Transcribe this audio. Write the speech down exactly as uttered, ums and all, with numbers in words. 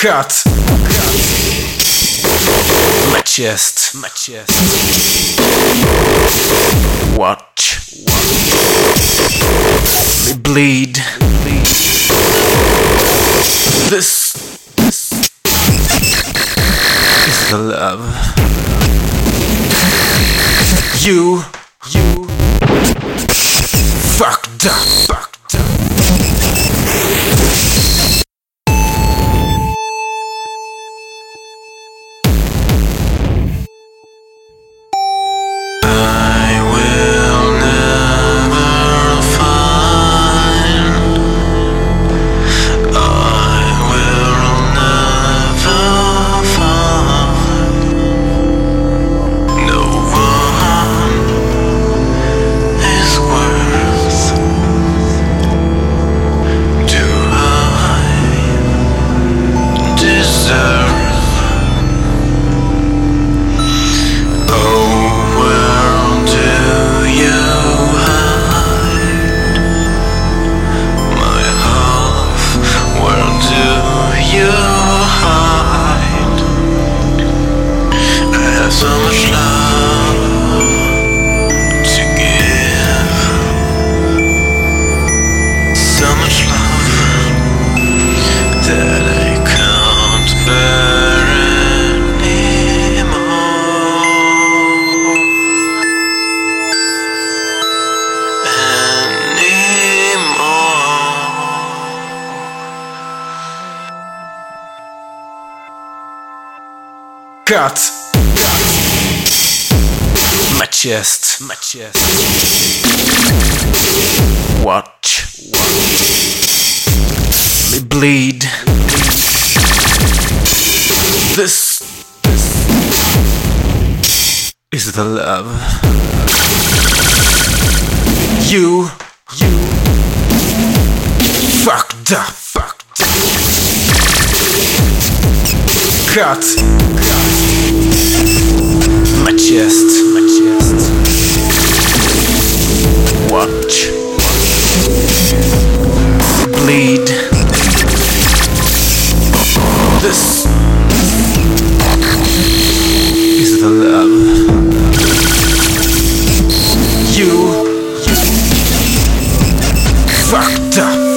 Cut. My chest. My chest. Watch. Me bleed. This. This is the love. You. You. Fucked up. Fucked up. Cut. My chest. My chest. Watch. Me bleed. This. This is the love. You. You. Fucked up. Fucked up. Cut. My chest. My chest. Watch. Bleed. This is the love. You. You. Fucked up.